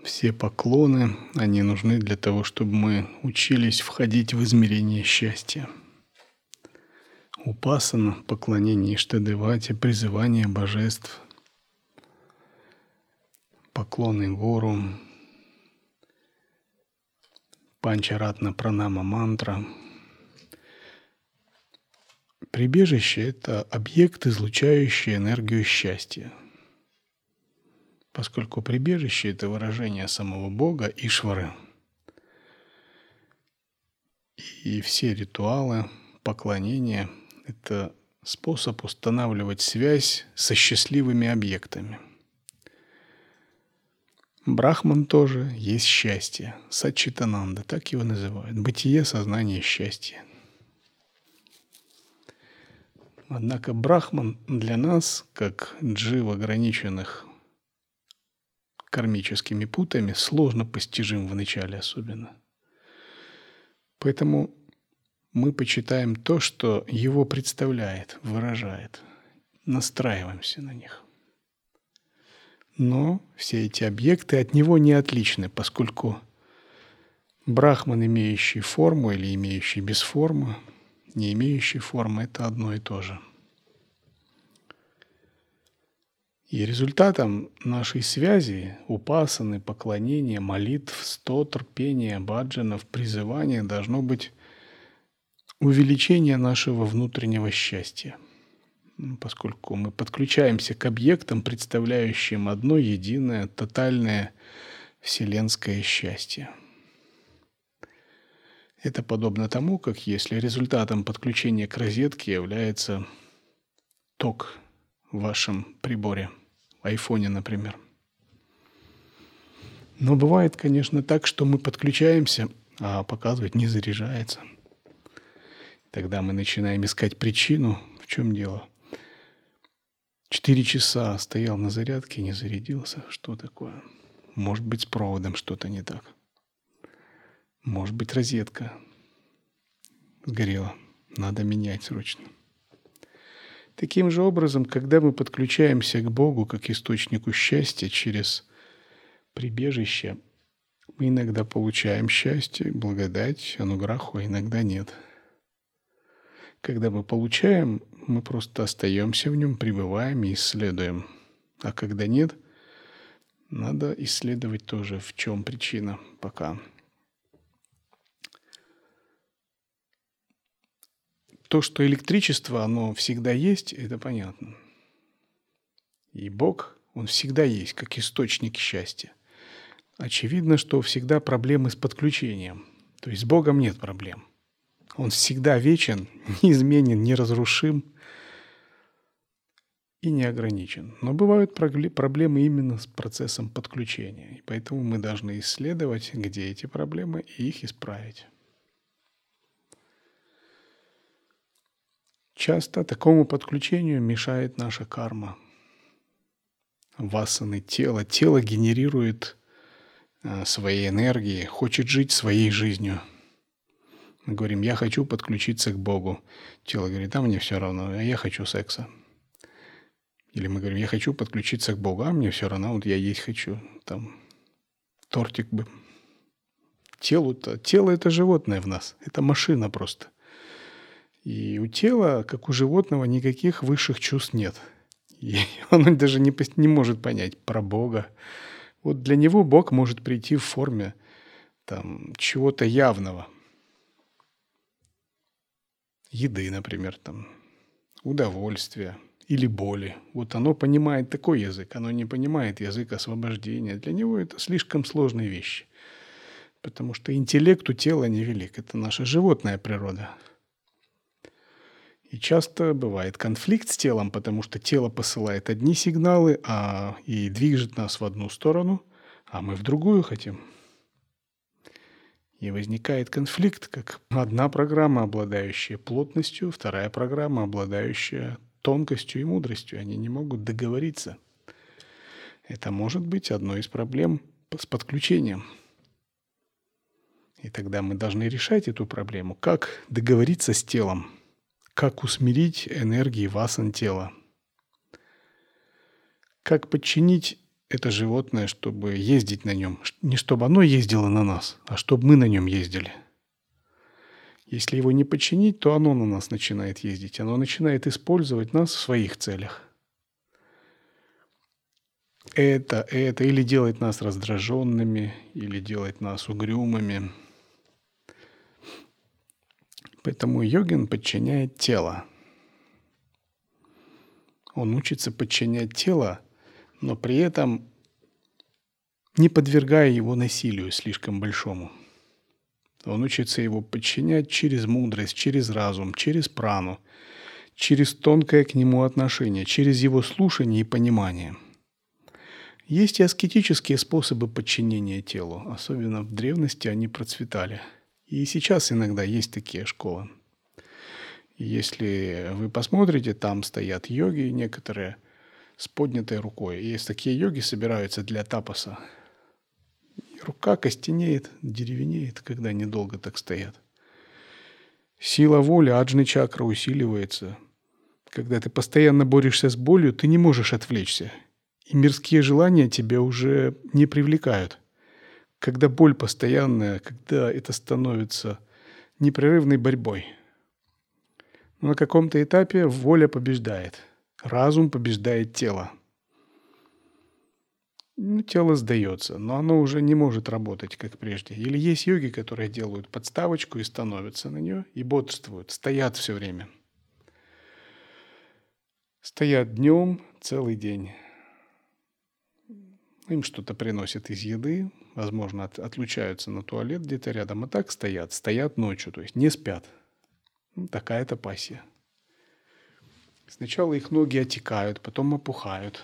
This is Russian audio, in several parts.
Все поклоны, они нужны для того, чтобы мы учились входить в измерение счастья. Упасана, поклонение Иштадевате, призывание божеств, поклоны гуру, панчаратна пранама мантра. Прибежище – это объект, излучающий энергию счастья. Поскольку прибежище – это выражение самого Бога, Ишвары. И все ритуалы, поклонения – это способ устанавливать связь со счастливыми объектами. Брахман тоже есть счастье, Саччитананда, так его называют, бытие, сознание, счастье. Однако Брахман для нас, как джив, ограниченных кармическими путами, сложно постижим вначале особенно. Поэтому мы почитаем то, что его представляет, выражает, настраиваемся на них. Но все эти объекты от него не отличны, поскольку Брахман, имеющий форму или имеющий без формы, не имеющий формы – это одно и то же. И результатом нашей связи, упасаны, поклонения, молитв, стотр, пения, баджанов, призывания должно быть увеличение нашего внутреннего счастья, поскольку мы подключаемся к объектам, представляющим одно единое, тотальное вселенское счастье. Это подобно тому, как если результатом подключения к розетке является ток в вашем приборе, в айфоне, например. Но бывает, конечно, так, что мы подключаемся, а показывать не заряжается. Тогда мы начинаем искать причину, в чем дело. 4 часа стоял на зарядке, не зарядился. Что такое? Может быть, с проводом что-то не так. Может быть, розетка сгорела. Надо менять срочно. Таким же образом, когда мы подключаемся к Богу как источнику счастья через прибежище, мы иногда получаем счастье, благодать, ануграху, а иногда нет. Когда мы получаем, мы просто остаемся в нем, пребываем и исследуем. А когда нет, надо исследовать тоже, в чем причина пока. То, что электричество, оно всегда есть, это понятно. И Бог, Он всегда есть, как источник счастья. Очевидно, что всегда проблемы с подключением. То есть с Богом нет проблем. Он всегда вечен, неизменен, неразрушим и не ограничен. Но бывают проблемы именно с процессом подключения. И поэтому мы должны исследовать, где эти проблемы, и их исправить. Часто такому подключению мешает наша карма. Васаны тела. Тело генерирует своей энергией, хочет жить своей жизнью. Мы говорим, я хочу подключиться к Богу. Тело говорит, а мне все равно, а я хочу секса. Или мы говорим, я хочу подключиться к Богу, а мне все равно, вот я есть хочу. Там тортик бы. Тело это животное в нас. Это машина просто. И у тела, как у животного, никаких высших чувств нет. И он даже не может понять про Бога. Вот для него Бог может прийти в форме там, чего-то явного. Еды, например, там, удовольствия или боли. Вот оно понимает такой язык, оно не понимает язык освобождения. Для него это слишком сложные вещи. Потому что интеллект у тела невелик. Это наша животная природа. И часто бывает конфликт с телом, потому что тело посылает одни сигналы и движет нас в одну сторону, а мы в другую хотим. И возникает конфликт, как одна программа, обладающая плотностью, вторая программа, обладающая тонкостью и мудростью. Они не могут договориться. Это может быть одной из проблем с подключением. И тогда мы должны решать эту проблему. Как договориться с телом? Как усмирить энергии васан тела? Как подчинить это животное, чтобы ездить на нем. Не чтобы оно ездило на нас, а чтобы мы на нем ездили. Если его не подчинить, то оно на нас начинает ездить. Оно начинает использовать нас в своих целях. Это, или делает нас раздраженными, или делает нас угрюмыми. Поэтому йогин подчиняет тело. Он учится подчинять тело, но при этом не подвергая его насилию слишком большому. Он учится его подчинять через мудрость, через разум, через прану, через тонкое к нему отношение, через его слушание и понимание. Есть и аскетические способы подчинения телу, особенно в древности они процветали. И сейчас иногда есть такие школы. И если вы посмотрите, там стоят йоги некоторые с поднятой рукой. И есть такие йоги, собираются для тапаса. И рука костенеет, деревенеет, когда они долго так стоят. Сила воли, аджны-чакра усиливается. Когда ты постоянно борешься с болью, ты не можешь отвлечься. И мирские желания тебя уже не привлекают. Когда боль постоянная, когда это становится непрерывной борьбой. Но на каком-то этапе воля побеждает. Разум побеждает тело. Тело сдается, но оно уже не может работать, как прежде. Или есть йоги, которые делают подставочку и становятся на нее, и бодрствуют, стоят все время. Стоят днем целый день. Им что-то приносят из еды, возможно, отлучаются на туалет где-то рядом, а так стоят ночью, то есть не спят. Такая тапасия. Сначала их ноги отекают, потом опухают.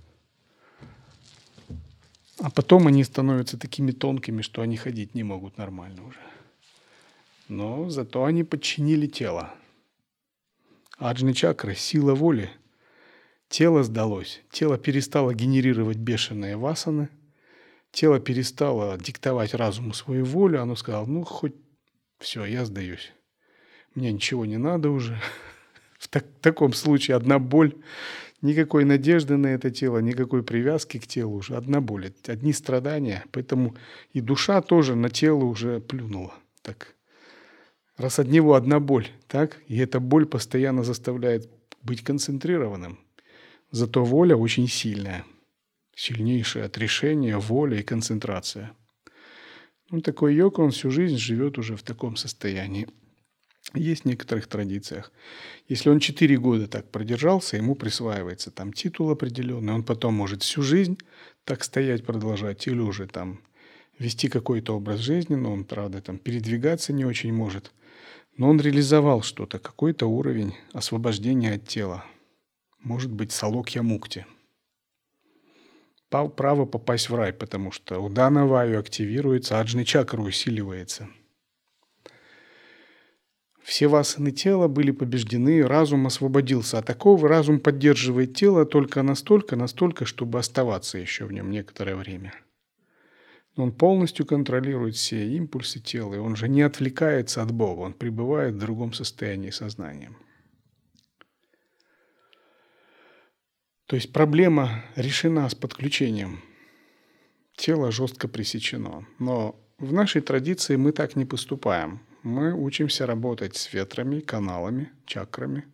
А потом они становятся такими тонкими, что они ходить не могут нормально уже. Но зато они подчинили тело. Аджны-чакра, сила воли. Тело сдалось. Тело перестало генерировать бешеные васаны. Тело перестало диктовать разуму свою волю. Оно сказало, хоть все, я сдаюсь. Мне ничего не надо уже. В таком случае одна боль. Никакой надежды на это тело, никакой привязки к телу уже. Одна боль, одни страдания. Поэтому и душа тоже на тело уже плюнула. Так. Раз от него одна боль, так? И эта боль постоянно заставляет быть концентрированным. Зато воля очень сильная. Сильнейшее отрешение, воля и концентрация. Такой йог, он всю жизнь живет уже в таком состоянии. Есть в некоторых традициях. Если он 4 года так продержался, ему присваивается там титул определенный, он потом может всю жизнь так стоять, продолжать, или уже там вести какой-то образ жизни, но он, правда, там передвигаться не очень может. Но он реализовал что-то, какой-то уровень освобождения от тела. Может быть, салокья-мукти. Право попасть в рай, потому что удана ваю активируется, аджны-чакра усиливается. Все васаны тела были побеждены, разум освободился. А такого разум поддерживает тело только настолько, чтобы оставаться еще в нем некоторое время. Он полностью контролирует все импульсы тела, и он же не отвлекается от Бога, он пребывает в другом состоянии сознания. То есть проблема решена с подключением. Тело жестко пресечено. Но в нашей традиции мы так не поступаем. Мы учимся работать с ветрами, каналами, чакрами.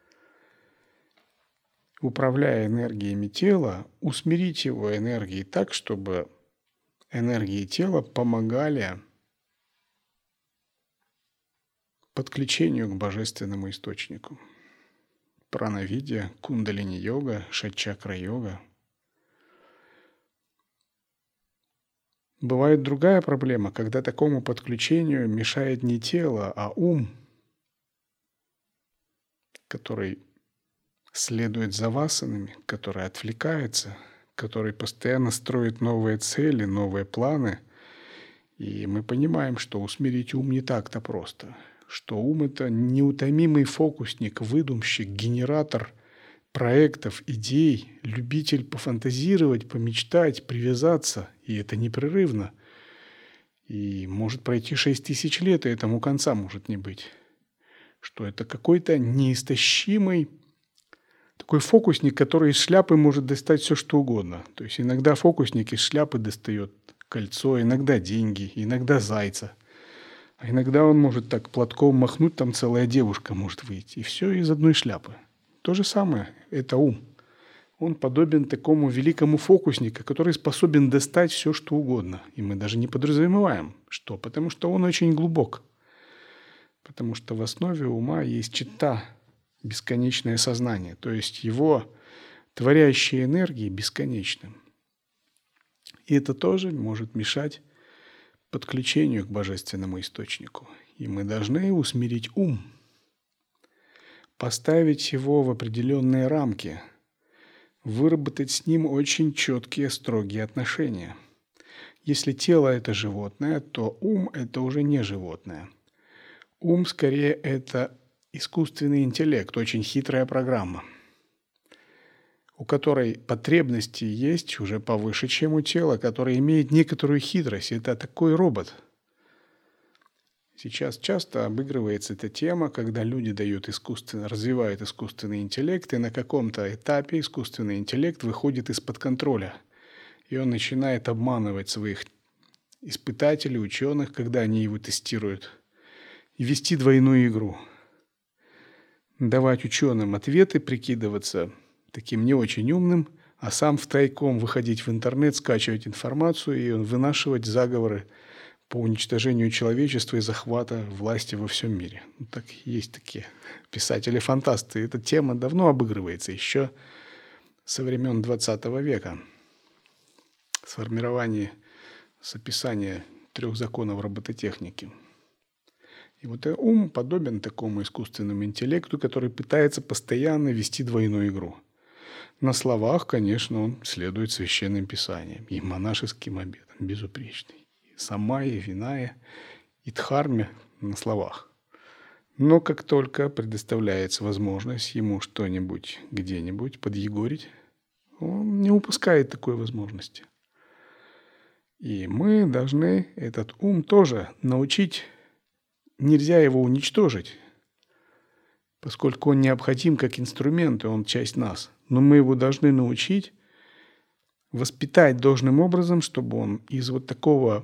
Управляя энергиями тела, усмирить его энергии так, чтобы энергии тела помогали подключению к божественному источнику. Пранавидья, кундалини-йога, шат-чакра-йога. Бывает другая проблема, когда такому подключению мешает не тело, а ум, который следует за васанами, который отвлекается, который постоянно строит новые цели, новые планы. И мы понимаем, что усмирить ум не так-то просто. Что ум – это неутомимый фокусник, выдумщик, генератор проектов, идей, любитель пофантазировать, помечтать, привязаться. И это непрерывно. И может пройти 6000 лет, и этому конца может не быть. Что это какой-то неистощимый такой фокусник, который из шляпы может достать все, что угодно. То есть иногда фокусник из шляпы достает кольцо, иногда деньги, иногда зайца. А иногда он может так платком махнуть, там целая девушка может выйти. И все из одной шляпы. То же самое – это ум. Он подобен такому великому фокуснику, который способен достать все, что угодно. И мы даже не подразумеваем, что. Потому что он очень глубок. Потому что в основе ума есть читта, бесконечное сознание. То есть его творящие энергии бесконечны. И это тоже может мешать подключению к божественному источнику. И мы должны усмирить ум, поставить его в определенные рамки, выработать с ним очень четкие, строгие отношения. Если тело – это животное, то ум – это уже не животное. Ум, скорее, это искусственный интеллект, очень хитрая программа, у которой потребности есть уже повыше, чем у тела, которое имеет некоторую хитрость. Это такой робот. Сейчас часто обыгрывается эта тема, когда люди развивают искусственный интеллект, и на каком-то этапе искусственный интеллект выходит из-под контроля. И он начинает обманывать своих испытателей, ученых, когда они его тестируют, и вести двойную игру. Давать ученым ответы, прикидываться таким не очень умным, а сам втайком выходить в интернет, скачивать информацию и вынашивать заговоры по уничтожению человечества и захвата власти во всем мире. Так есть такие писатели-фантасты. Эта тема давно обыгрывается, еще со времен 20 века. Сформирование описания 3 законов робототехники. И вот ум подобен такому искусственному интеллекту, который пытается постоянно вести двойную игру. На словах, конечно, он следует священным писаниям и монашеским обетам, безупречный. И самая, виная, и дхарме на словах. Но как только предоставляется возможность ему что-нибудь где-нибудь подъегорить, он не упускает такой возможности. И мы должны этот ум тоже научить. Нельзя его уничтожить, поскольку он необходим как инструмент, и он часть нас. Но мы его должны научить, воспитать должным образом, чтобы он из вот такого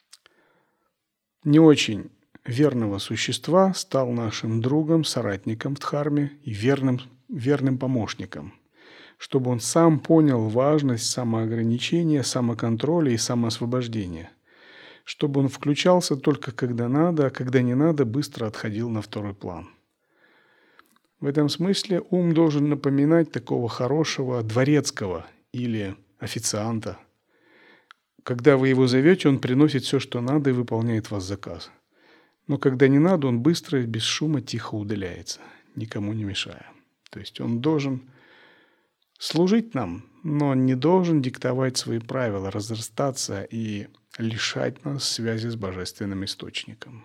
не очень верного существа стал нашим другом, соратником в дхарме и верным помощником. Чтобы он сам понял важность самоограничения, самоконтроля и самоосвобождения. Чтобы он включался только когда надо, а когда не надо, быстро отходил на второй план. В этом смысле ум должен напоминать такого хорошего дворецкого или официанта. Когда вы его зовете, он приносит все, что надо, и выполняет ваш заказ. Но когда не надо, он быстро и без шума тихо удаляется, никому не мешая. То есть он должен служить нам, но он не должен диктовать свои правила, разрастаться и лишать нас связи с божественным источником.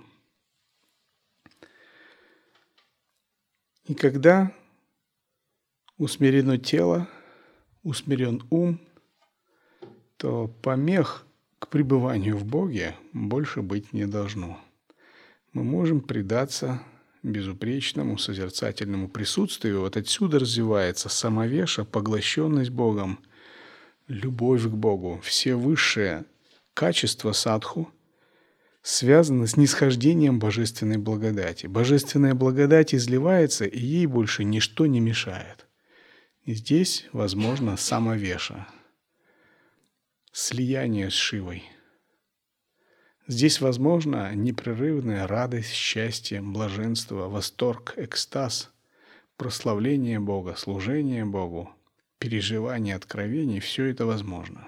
И когда усмирено тело, усмирен ум, то помех к пребыванию в Боге больше быть не должно. Мы можем предаться безупречному созерцательному присутствию. Вот отсюда развивается самовеша, поглощенность Богом, любовь к Богу, все высшие качества садху связаны с нисхождением божественной благодати. Божественная благодать изливается, и ей больше ничто не мешает. И здесь возможно самовеша, слияние с Шивой. Здесь возможно непрерывная радость, счастье, блаженство, восторг, экстаз, прославление Бога, служение Богу, переживание откровений – все это возможно.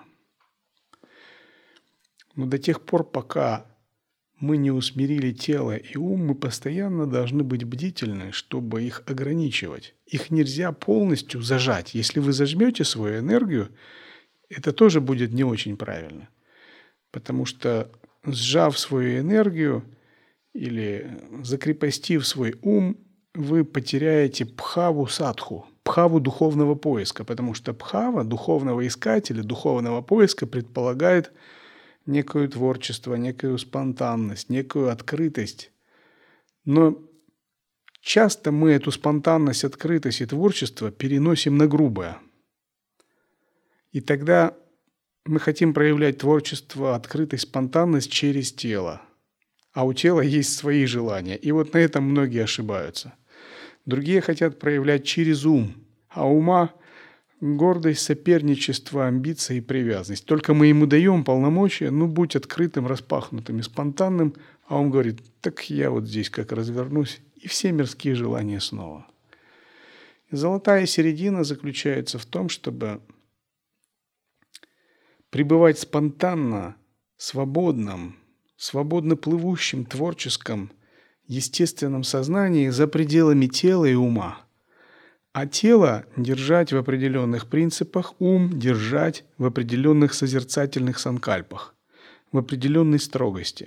Но до тех пор, пока мы не усмирили тело и ум, мы постоянно должны быть бдительны, чтобы их ограничивать. Их нельзя полностью зажать. Если вы зажмете свою энергию, это тоже будет не очень правильно. Потому что, сжав свою энергию или закрепостив свой ум, вы потеряете пхаву садху, пхаву духовного поиска. Потому что пхава духовного искателя, духовного поиска предполагает некое творчество, некую спонтанность, некую открытость. Но часто мы эту спонтанность, открытость и творчество переносим на грубое. И тогда мы хотим проявлять творчество, открытость, спонтанность через тело. А у тела есть свои желания. И вот на этом многие ошибаются. Другие хотят проявлять через ум, а у ума гордость, соперничество, амбиции и привязанность. Только мы ему даем полномочия, будь открытым, распахнутым и спонтанным, а он говорит, так я вот здесь как развернусь, и все мирские желания снова. И золотая середина заключается в том, чтобы пребывать спонтанно, свободно плывущем, творческом, естественном сознании за пределами тела и ума. А тело держать в определенных принципах, ум держать в определенных созерцательных санкальпах, в определенной строгости.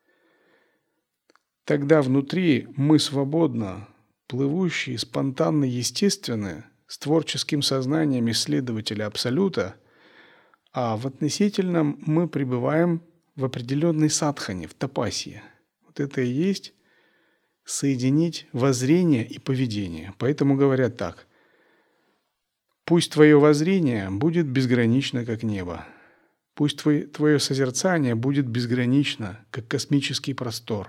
Тогда внутри мы свободно плывущие, спонтанно естественные, с творческим сознанием исследователя Абсолюта, а в относительном мы пребываем в определенной садхане, в тапасии. Вот это и есть соединить воззрение и поведение. Поэтому говорят так: пусть твое воззрение будет безгранично, как небо. Пусть твое созерцание будет безгранично, как космический простор.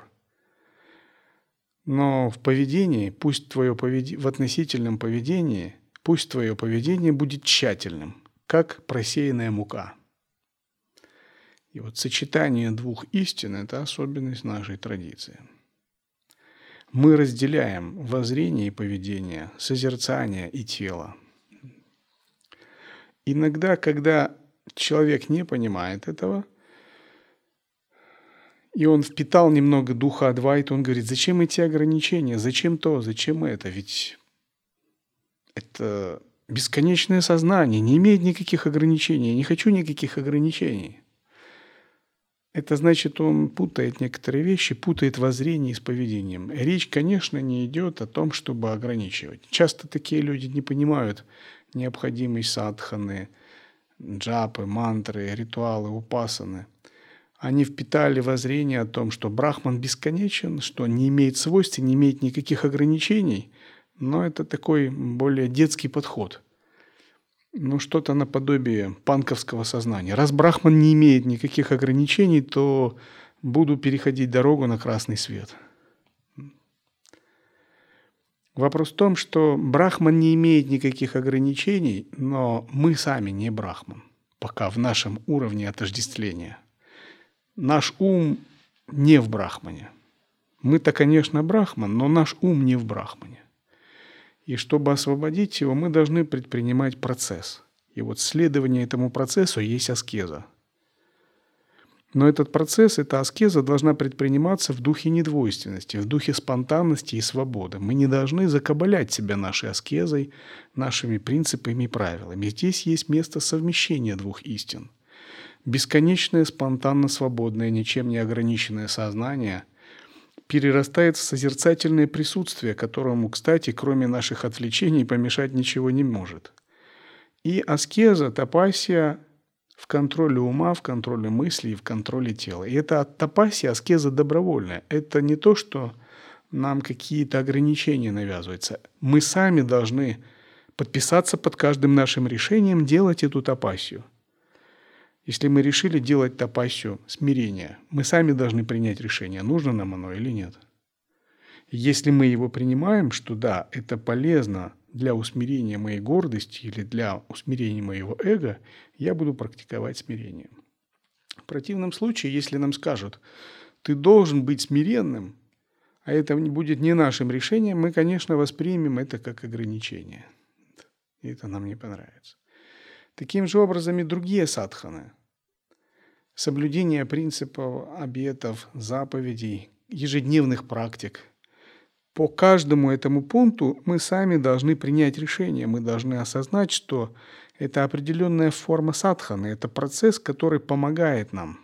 Но в поведении, в относительном поведении, пусть твое поведение будет тщательным, как просеянная мука. И вот сочетание двух истин – это особенность нашей традиции. Мы разделяем воззрение и поведение, созерцание и тело. Иногда, когда человек не понимает этого, и он впитал немного духа Адвайты, он говорит, зачем эти ограничения, зачем то, зачем это, ведь это бесконечное сознание, не имеет никаких ограничений, я не хочу никаких ограничений. Это значит, он путает некоторые вещи, путает воззрение с поведением. Речь, конечно, не идет о том, чтобы ограничивать. Часто такие люди не понимают необходимость садханы, джапы, мантры, ритуалы, упасаны. Они впитали воззрение о том, что Брахман бесконечен, что не имеет свойств, не имеет никаких ограничений, но это такой более детский подход. Что-то наподобие панковского сознания. Раз Брахман не имеет никаких ограничений, то буду переходить дорогу на красный свет. Вопрос в том, что Брахман не имеет никаких ограничений, но мы сами не Брахман, пока в нашем уровне отождествления. Наш ум не в Брахмане. Мы-то, конечно, Брахман, но наш ум не в Брахмане. И чтобы освободить его, мы должны предпринимать процесс. И вот следование этому процессу есть аскеза. Но этот процесс, эта аскеза должна предприниматься в духе недвойственности, в духе спонтанности и свободы. Мы не должны закабалять себя нашей аскезой, нашими принципами и правилами. Здесь есть место совмещения двух истин. Бесконечное, спонтанно-свободное, ничем не ограниченное сознание перерастает в созерцательное присутствие, которому, кстати, кроме наших отвлечений, помешать ничего не может. И аскеза, тапасия в контроле ума, в контроле мыслей, в контроле тела. И это тапасия, аскеза добровольная. Это не то, что нам какие-то ограничения навязываются. Мы сами должны подписаться под каждым нашим решением делать эту тапасию. Если мы решили делать тапасию смирения, мы сами должны принять решение, нужно нам оно или нет. Если мы его принимаем, что да, это полезно для усмирения моей гордости или для усмирения моего эго, я буду практиковать смирение. В противном случае, если нам скажут, ты должен быть смиренным, а это будет не нашим решением, мы, конечно, воспримем это как ограничение. И это нам не понравится. Таким же образом и другие садханы. Соблюдение принципов, обетов, заповедей, ежедневных практик. По каждому этому пункту мы сами должны принять решение. Мы должны осознать, что это определенная форма садханы, это процесс, который помогает нам.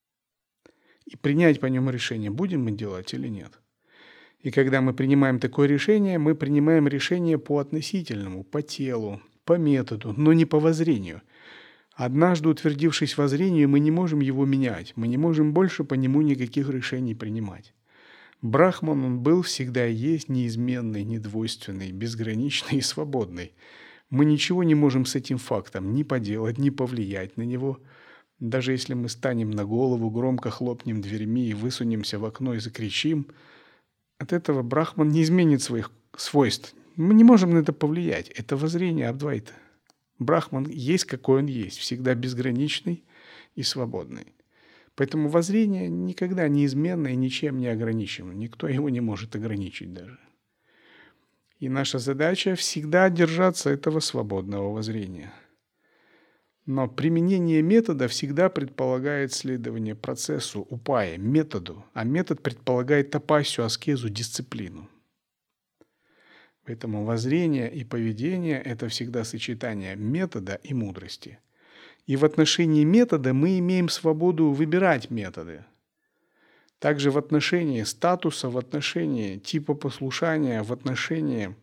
И принять по нему решение, будем мы делать или нет. И когда мы принимаем такое решение, мы принимаем решение по относительному, по телу, по методу, но не по воззрению. Однажды утвердившись воззрению, мы не можем его менять, мы не можем больше по нему никаких решений принимать. Брахман, он был, всегда и есть неизменный, недвойственный, безграничный и свободный. Мы ничего не можем с этим фактом ни поделать, ни повлиять на него. Даже если мы станем на голову, громко хлопнем дверьми и высунемся в окно и закричим, от этого Брахман не изменит своих свойств. Мы не можем на это повлиять. Это воззрение Адвайта. Брахман есть, какой он есть, всегда безграничный и свободный. Поэтому воззрение никогда неизменно и ничем не ограничено. Никто его не может ограничить даже. И наша задача всегда держаться этого свободного воззрения. Но применение метода всегда предполагает следование процессу, упае, методу. А метод предполагает тапасию, аскезу, дисциплину. Поэтому воззрение и поведение – это всегда сочетание метода и мудрости. И в отношении метода мы имеем свободу выбирать методы. Также в отношении статуса, в отношении типа послушания, в отношении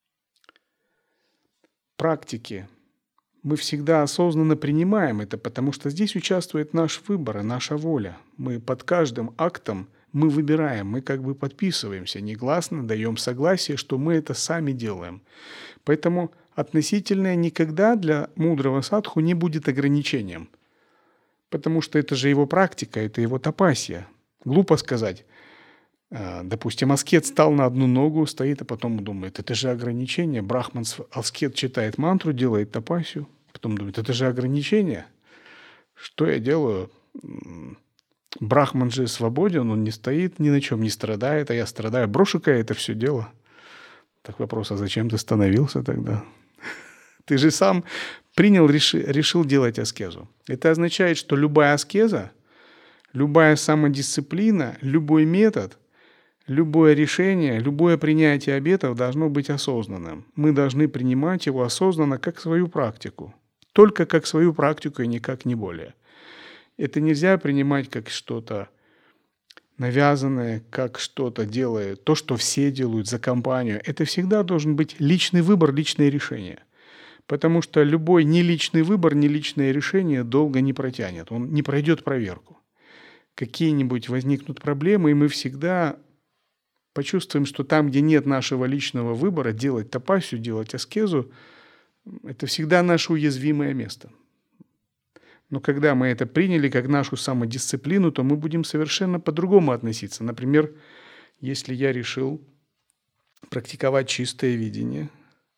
практики мы всегда осознанно принимаем это, потому что здесь участвует наш выбор и наша воля. Мы под каждым актом мы выбираем, мы как бы подписываемся, негласно даем согласие, что мы это сами делаем. Поэтому относительное никогда для мудрого садху не будет ограничением, потому что это же его практика, это его тапасия. Глупо сказать, допустим, аскет встал на одну ногу, стоит, а потом думает, это же ограничение. Брахман, аскет читает мантру, делает тапасию, потом думает, это же ограничение. Что я делаю? Брахман же свободен, он не стоит, ни на чем не страдает, а я страдаю. Брошу-ка я это все дело. Так вопрос, а зачем ты становился тогда? Ты же сам принял, решил делать аскезу. Это означает, что любая аскеза, любая самодисциплина, любой метод, любое решение, любое принятие обетов должно быть осознанным. Мы должны принимать его осознанно как свою практику. Только как свою практику и никак не более. Это нельзя принимать как что-то навязанное, как что-то делает, то, что все делают за компанию. Это всегда должен быть личный выбор, личное решение. Потому что любой неличный выбор, неличное решение долго не протянет, он не пройдет проверку. Какие-нибудь возникнут проблемы, и мы всегда почувствуем, что там, где нет нашего личного выбора, делать тапасию, делать аскезу, это всегда наше уязвимое место. Но когда мы это приняли как нашу самодисциплину, то мы будем совершенно по-другому относиться. Например, если я решил практиковать чистое видение,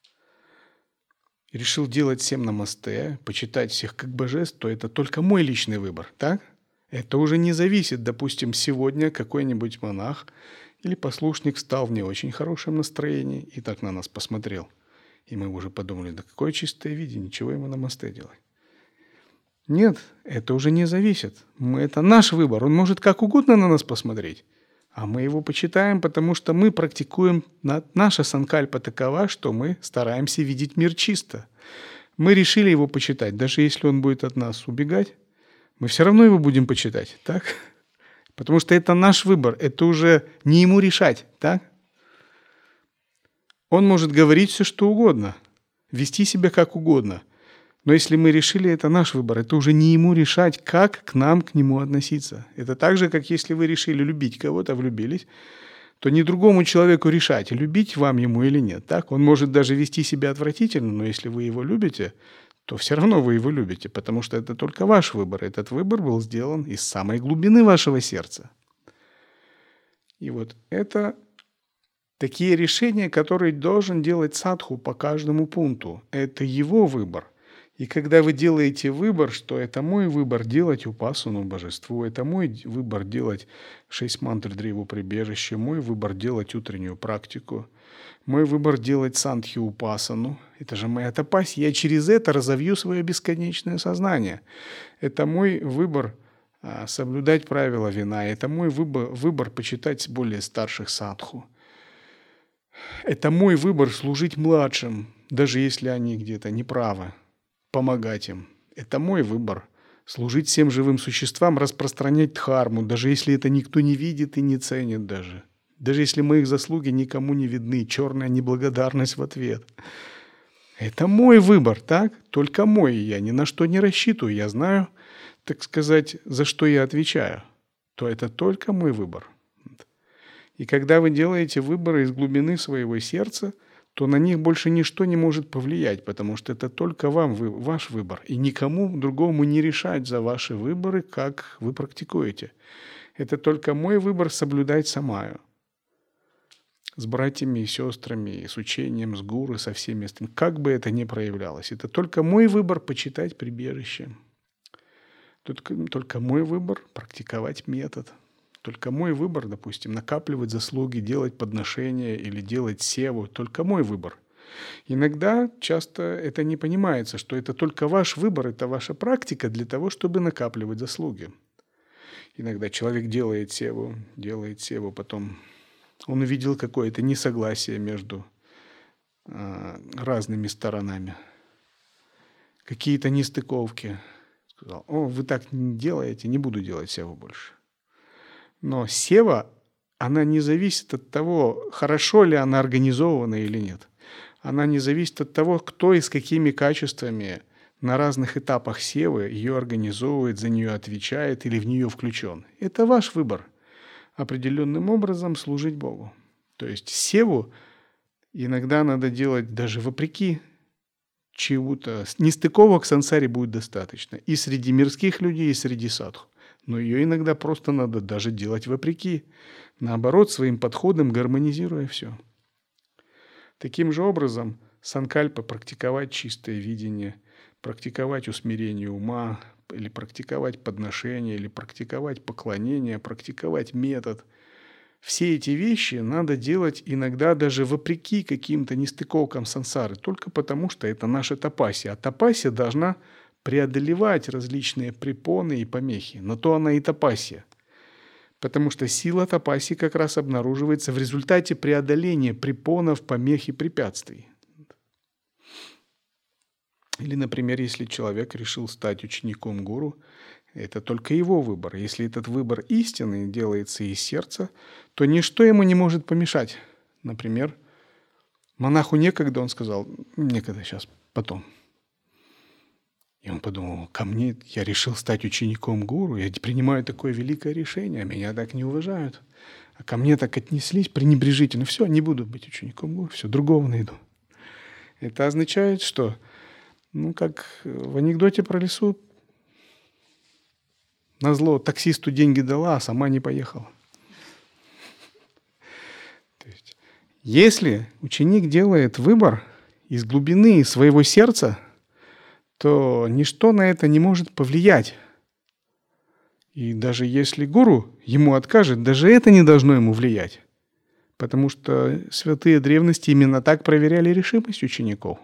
решил делать 7 намасте, почитать всех как божеств, то это только мой личный выбор, так? Это уже не зависит, допустим, сегодня какой-нибудь монах или послушник стал в не очень хорошем настроении и так на нас посмотрел. И мы уже подумали, да какое чистое видение, чего ему намасте делать? Нет, это уже не зависит. Это наш выбор. Он может как угодно на нас посмотреть. А мы его почитаем, потому что мы практикуем, наша санкальпа такова, что мы стараемся видеть мир чисто. Мы решили его почитать. Даже если он будет от нас убегать, мы все равно его будем почитать. Так? Потому что это наш выбор. Это уже не ему решать. Так? Он может говорить все, что угодно. Вести себя как угодно. Но если мы решили, это наш выбор. Это уже не ему решать, как к нам, к нему относиться. Это так же, как если вы решили любить кого-то, влюбились, то не другому человеку решать, любить вам ему или нет. Так? Он может даже вести себя отвратительно, но если вы его любите, то все равно вы его любите, потому что это только ваш выбор. Этот выбор был сделан из самой глубины вашего сердца. И вот это такие решения, которые должен делать садху по каждому пункту. Это его выбор. И когда вы делаете выбор, что это мой выбор делать упасану божеству, это мой выбор делать 6 мантр древоприбежища, мой выбор делать утреннюю практику, мой выбор делать сандхи упасану, это же моя тапасия, я через это разовью свое бесконечное сознание. Это мой выбор соблюдать правила вина, это мой выбор почитать более старших садху. Это мой выбор служить младшим, даже если они где-то неправы. Помогать им. Это мой выбор. Служить всем живым существам, распространять дхарму, даже если это никто не видит и не ценит даже. Даже если моих заслуги никому не видны, черная неблагодарность в ответ. Это мой выбор, так? Только мой. Я ни на что не рассчитываю. Я знаю, так сказать, за что я отвечаю. То это только мой выбор. И когда вы делаете выборы из глубины своего сердца, то на них больше ничто не может повлиять, потому что это только ваш выбор. И никому другому не решать за ваши выборы, как вы практикуете. Это только мой выбор соблюдать самаю. С братьями и сестрами, с учением, с гуру, со всеми остальными. Как бы это ни проявлялось. Это только мой выбор почитать прибежище. Только мой выбор практиковать метод. Только мой выбор, допустим, накапливать заслуги, делать подношения или делать севу. Только мой выбор. Иногда, часто это не понимается, что это только ваш выбор, это ваша практика для того, чтобы накапливать заслуги. Иногда человек делает севу, потом он увидел какое-то несогласие между разными сторонами, какие-то нестыковки. Сказал: «О, вы так не делаете, не буду делать севу больше». Но сева, она не зависит от того, хорошо ли она организована или нет. Она не зависит от того, кто и с какими качествами на разных этапах севы ее организовывает, за нее отвечает или в нее включен. Это ваш выбор. Определенным образом служить Богу. То есть севу иногда надо делать даже вопреки чему-то. Нестыковок в сансаре будет достаточно. И среди мирских людей, и среди садху. Но ее иногда просто надо даже делать вопреки. Наоборот, своим подходом гармонизируя все. Таким же образом, санкальпа практиковать чистое видение, практиковать усмирение ума, или практиковать подношение, или практиковать поклонение, практиковать метод. Все эти вещи надо делать иногда даже вопреки каким-то нестыковкам сансары, только потому что это наша тапасия. А тапасия должна преодолевать различные препоны и помехи. На то она и тапасия. Потому что сила тапасии как раз обнаруживается в результате преодоления препонов, помех и препятствий. Или, например, если человек решил стать учеником гуру, это только его выбор. Если этот выбор истинный делается из сердца, то ничто ему не может помешать. Например, монаху некогда, он сказал: некогда, сейчас, потом. И он подумал: ко мне, я решил стать учеником гуру, я принимаю такое великое решение, а меня так не уважают. А ко мне так отнеслись пренебрежительно. Все, не буду быть учеником гуру, все, другого найду. Это означает, что, как в анекдоте про лису, назло таксисту деньги дала, а сама не поехала. То есть, если ученик делает выбор из глубины своего сердца, то ничто на это не может повлиять. И даже если гуру ему откажет, даже это не должно ему влиять. Потому что святые древности именно так проверяли решимость учеников.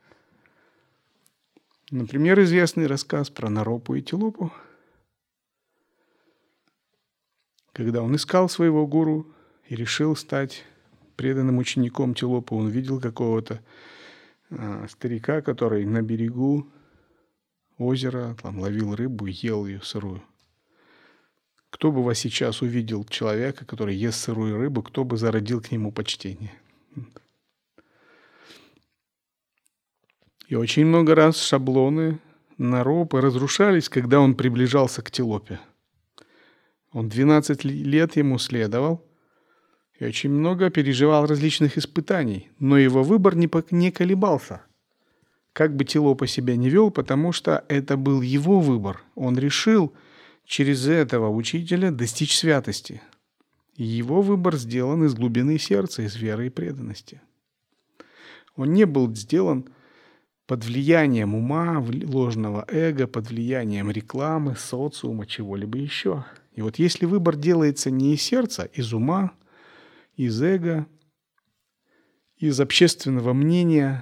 Например, известный рассказ про Наропу и Тилопу. Когда он искал своего гуру и решил стать преданным учеником Тилопы, он видел какого-то старика, который на берегу озера ловил рыбу и ел ее сырую. Кто бы вас сейчас увидел человека, который ест сырую рыбу, кто бы зародил к нему почтение? И очень много раз шаблоны Наропы разрушались, когда он приближался к Тилопе. Он 12 лет ему следовал и очень много переживал различных испытаний, но его выбор не колебался. Как бы Тилопа себя не вел, потому что это был его выбор. Он решил через этого учителя достичь святости. И его выбор сделан из глубины сердца, из веры и преданности. Он не был сделан под влиянием ума, ложного эго, под влиянием рекламы, социума, чего-либо еще. И вот если выбор делается не из сердца, из ума, из эго, из общественного мнения,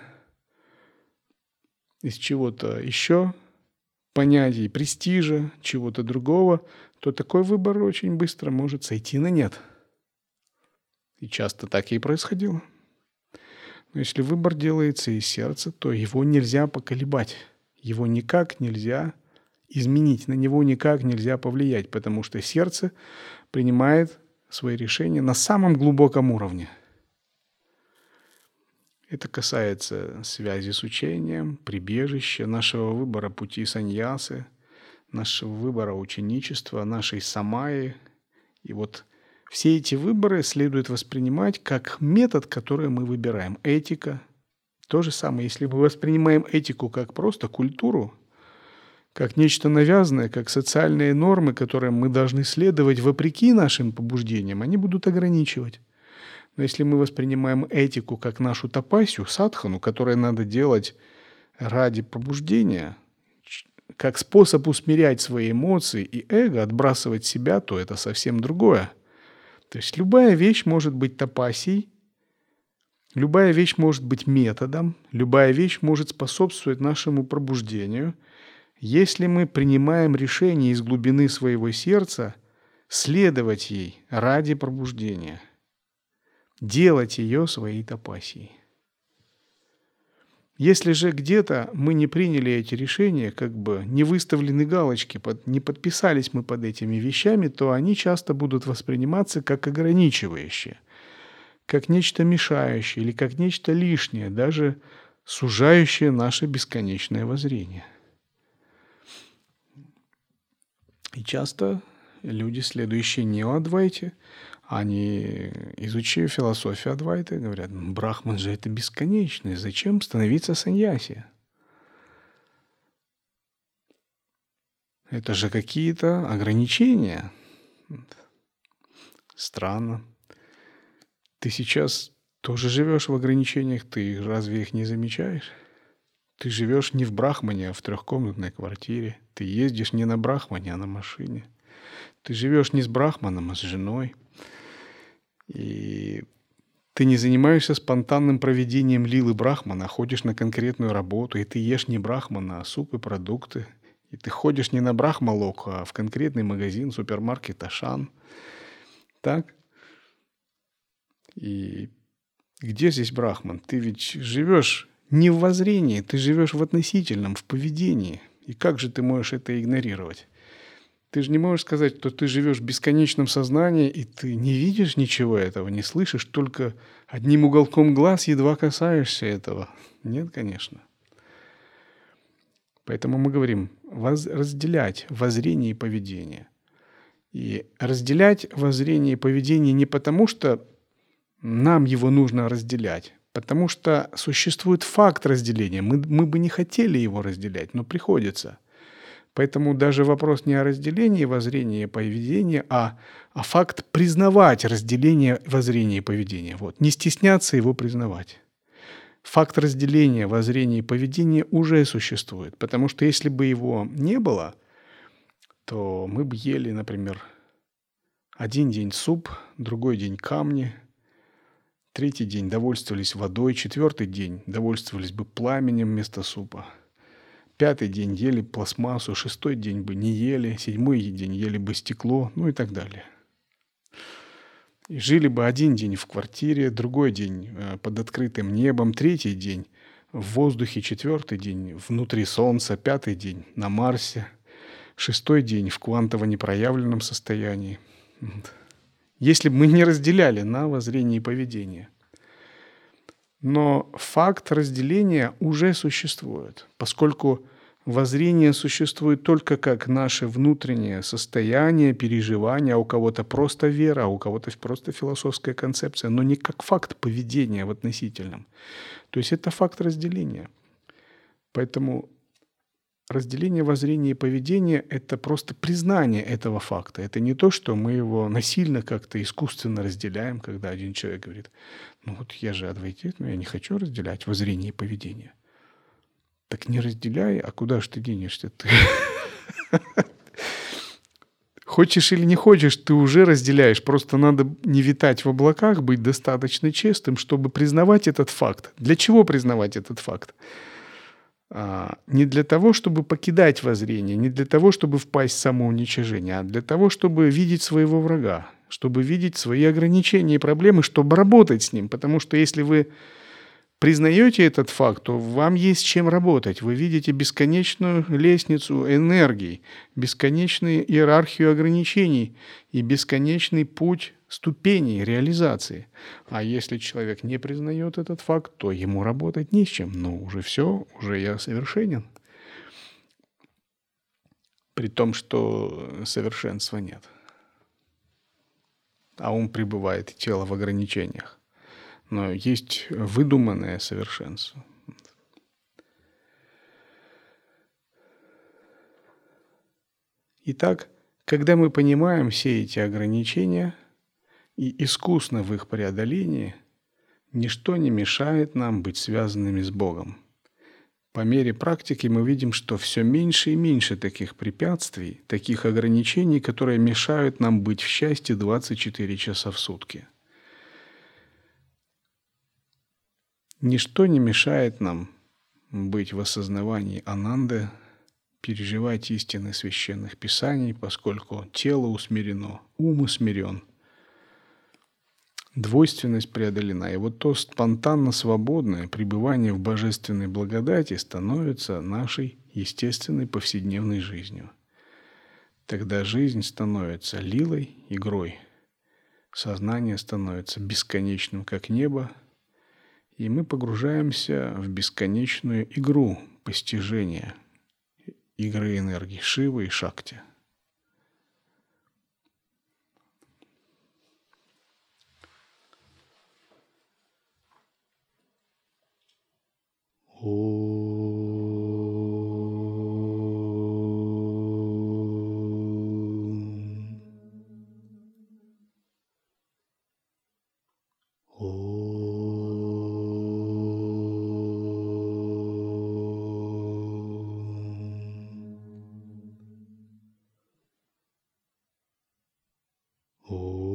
из чего-то еще, понятий престижа, чего-то другого, то такой выбор очень быстро может сойти на нет. И часто так и происходило. Но если выбор делается из сердца, то его нельзя поколебать. Его никак нельзя изменить, на него никак нельзя повлиять, потому что сердце принимает свои решения на самом глубоком уровне. Это касается связи с учением, прибежища, нашего выбора пути саньясы, нашего выбора ученичества, нашей самаи. И вот Все эти выборы следует воспринимать как метод, который мы выбираем. Этика. То же самое, если мы воспринимаем этику как просто культуру, как нечто навязанное, как социальные нормы, которым мы должны следовать вопреки нашим побуждениям, они будут ограничивать. Но если мы воспринимаем этику как нашу тапасию, садхану, которую надо делать ради пробуждения, как способ усмирять свои эмоции и эго, отбрасывать себя, то это совсем другое. То есть любая вещь может быть тапасией, любая вещь может быть методом, любая вещь может способствовать нашему пробуждению, если мы принимаем решение из глубины своего сердца следовать ей ради пробуждения, делать ее своей тапасией. Если же где-то мы не приняли эти решения, как бы не выставлены галочки, не подписались мы под этими вещами, то они часто будут восприниматься как ограничивающие, как нечто мешающее или как нечто лишнее, даже сужающее наше бесконечное воззрение. И часто люди, следующие неоадвайте, они, изучив философию Адвайты, говорят: Брахман же это бесконечный, зачем становиться саньяси? Это же какие-то ограничения. Странно. Ты сейчас тоже живешь в ограничениях, ты разве их не замечаешь? Ты живешь не в Брахмане, а в трехкомнатной квартире. Ты ездишь не на Брахмане, а на машине. Ты живешь не с Брахманом, а с женой. И ты не занимаешься спонтанным проведением лилы Брахмана, а ходишь на конкретную работу, и ты ешь не Брахмана, а суп и продукты. И ты ходишь не на Брахмалок, а в конкретный магазин, супермаркет Ашан. Так? И где здесь Брахман? Ты ведь живешь не в воззрении, ты живешь в относительном, в поведении. И как же ты можешь это игнорировать? Ты же не можешь сказать, что ты живешь в бесконечном сознании, и ты не видишь ничего этого, не слышишь, только одним уголком глаз едва касаешься этого. Нет, конечно. Поэтому мы говорим разделять воззрение и поведение. И разделять воззрение и поведение не потому, что нам его нужно разделять, потому что существует факт разделения. Мы бы не хотели его разделять, но приходится. Поэтому даже вопрос не о разделении воззрения и поведения, а факт признавать разделение воззрения и поведения. Вот. Не стесняться его признавать. Факт разделения воззрения и поведения уже существует. Потому что если бы его не было, то мы бы ели, например, один день суп, другой день камни, третий день довольствовались водой, четвертый день довольствовались бы пламенем вместо супа. Пятый день ели пластмассу, шестой день бы не ели, седьмой день ели бы стекло, ну и так далее. И жили бы один день в квартире, другой день под открытым небом, третий день в воздухе, четвертый день внутри Солнца, пятый день на Марсе, шестой день в квантово-непроявленном состоянии. Если бы мы не разделяли на воззрение и поведение. Но факт разделения уже существует, поскольку воззрение существует только как наше внутреннее состояние, переживание, а у кого-то просто вера, а у кого-то просто философская концепция, но не как факт поведения в относительном. То есть это факт разделения. Поэтому разделение воззрения и поведения – это просто признание этого факта. Это не то, что мы его насильно как-то искусственно разделяем, когда один человек говорит: ну вот я же адвайтит, но я не хочу разделять воззрение и поведение. Так не разделяй, а куда же ты денешься? Ты хочешь или не хочешь, ты уже разделяешь. Просто надо не витать в облаках, быть достаточно честным, чтобы признавать этот факт. Для чего признавать этот факт? Не для того, чтобы покидать воззрение, не для того, чтобы впасть в самоуничижение, а для того, чтобы видеть своего врага, чтобы видеть свои ограничения и проблемы, чтобы работать с ним. Потому что если вы признаете этот факт, то вам есть с чем работать. Вы видите бесконечную лестницу энергий, бесконечную иерархию ограничений и бесконечный путь ступеней реализации. А если человек не признает этот факт, то ему работать не с чем. Ну, уже все, уже я совершенен. При том, что совершенства нет. а ум пребывает, и тело в ограничениях. Но есть выдуманное совершенство. Итак, когда мы понимаем все эти ограничения и искусно в их преодолении, ничто не мешает нам быть связанными с Богом. По мере практики мы видим, что все меньше и меньше таких препятствий, таких ограничений, которые мешают нам быть в счастье 24 часа в сутки. Ничто не мешает нам быть в осознавании Ананды, переживать истины священных писаний, поскольку тело усмирено, ум усмирен, двойственность преодолена. И вот то спонтанно свободное пребывание в божественной благодати становится нашей естественной повседневной жизнью. Тогда жизнь становится лилой, игрой. Сознание становится бесконечным, как небо, и мы погружаемся в бесконечную игру постижения, игры энергии Шивы и Шакти. О